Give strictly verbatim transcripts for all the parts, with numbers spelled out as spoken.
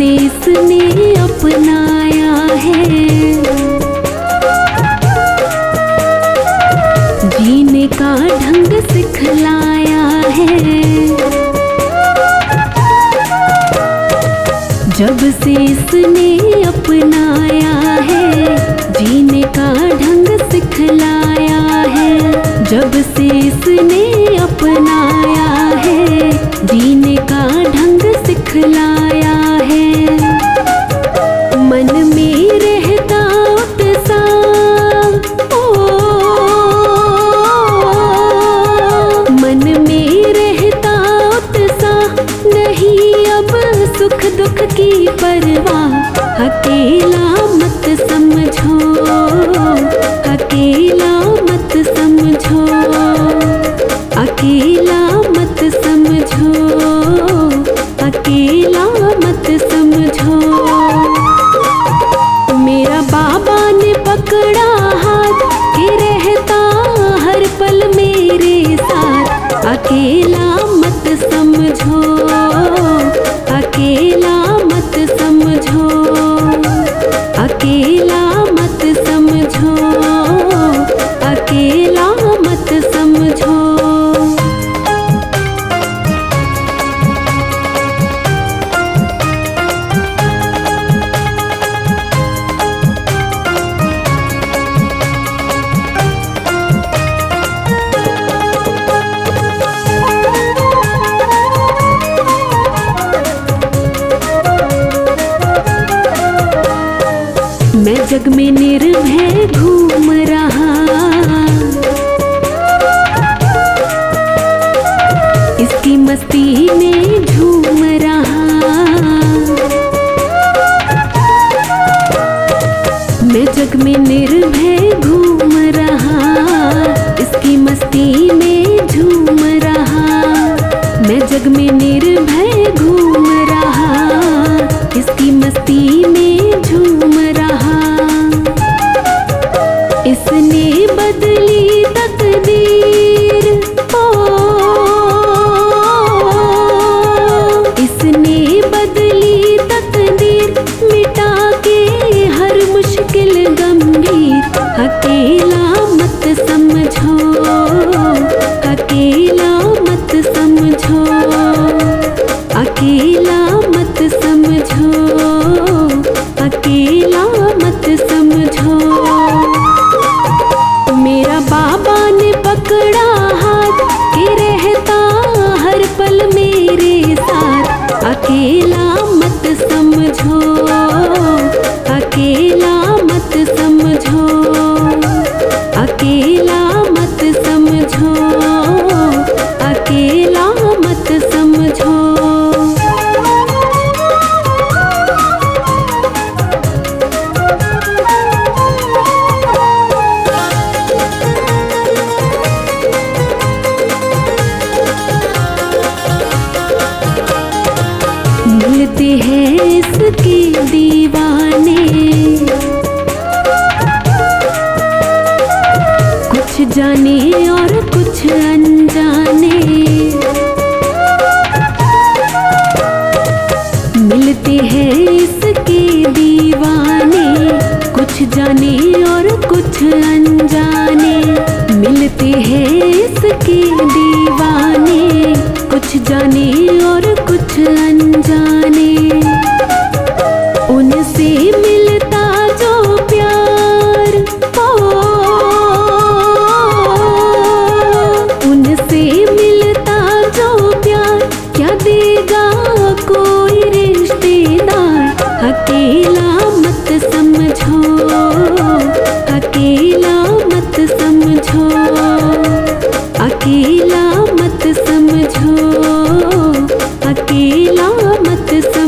इसने अपनाया है, जीने का ढंग सिखलाया है। जब से इसने अपनाया है, जीने का ढंग सिखलाया है। जब से इसने अपनाया है, जीने का ढंग सिखलाया है। मन में रहता उत्साह, ओ मन में रहता उत्साह, नहीं अब सुख दुख की परवाह। अकेला मत समझो, अकेला मत समझो, अकेला मत समझो, अकेला मत समझो। मेरा बाबा ने पकड़ा हाथ कि रहता हर पल मेरे साथ। अकेला मत समझो, अकेला मत समझो, अकेला मत समझो, अकेला मत समझो। मैं जग में निर्भय घूम रहा, इसकी मस्ती में झूम रहा। मैं जग में निर्भय घूम रहा, इसकी मस्ती में झूम रहा। मैं जग में निर्भय घूम रहा, इसकी मस्ती में झूम रहा। इसने बदली तकदीर, ओ इसने बदली तकदीर, मिटा के हर मुश्किल गंभीर। अकेला मत समझो, अकेला मत समझो, अकेला मत समझो, अकेला मत समझो। मेरा बाबा ने पकड़ा हाथ कि रहता हर पल मेरे साथ। अकेला मत समझो, अकेला मत समझो, अकेला मत समझो, अकेला मत समझो। मिलते हैं इसके दीवाने, कुछ जाने और कुछ अनजाने। मिलते हैं इसके दीवाने, कुछ जाने और कुछ अनजाने। मिलते हैं इसके दीवाने, कुछ जाने और कुछ अनजाने। उनसे मिलता जो प्यार, ओ उनसे मिलता जो प्यार, क्या देगा कोई रिश्तेदार। अकेला मत समझो, अकेला मत समझो, अकेला मत समझो, अकेला मत समझो।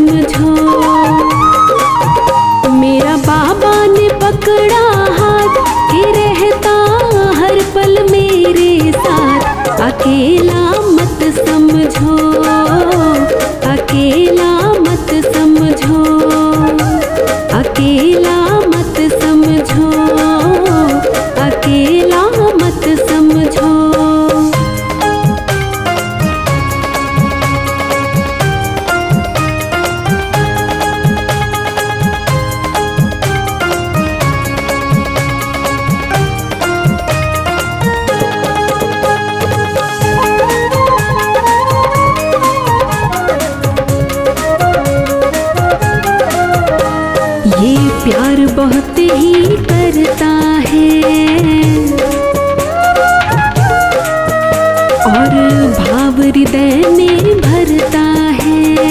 ही करता है और भाव हृदय में भरता है।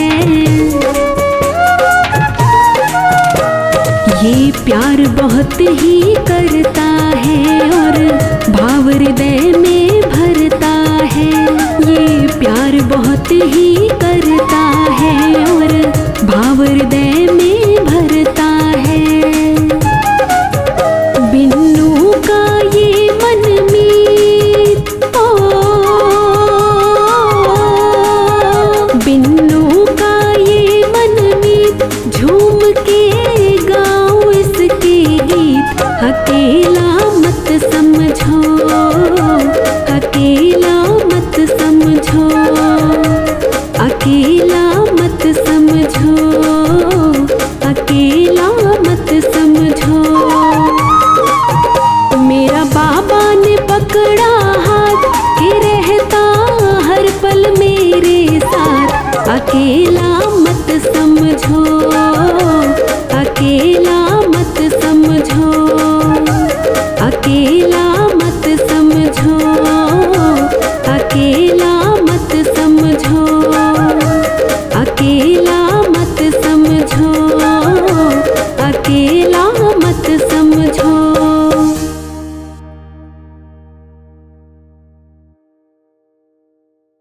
ये प्यार बहुत ही करता है और भाव हृदय में भरता है। ये प्यार बहुत ही करता है और भाव हृदय में भरता है। बिन्नू का ये मनमीत, ओ बिन्नू का ये मनमीत, झूम के गाऊं इसके गीत। अकेला मत समझो, अकेला मत समझो, अकेला मत समझो, अकेला मत समझो। मेरा बाबा ने पकड़ा हाथ के रहता हर पल मेरे साथ। अकेला